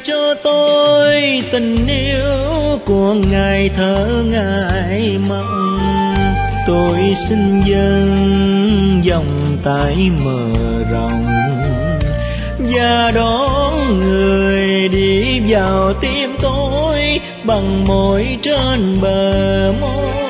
cho tôi tình yêu của ngày thơ ngày mộng. Tôi xin dâng dòng tay mở rộng và đón người đi vào tim tôi bằng môi trên bờ môi.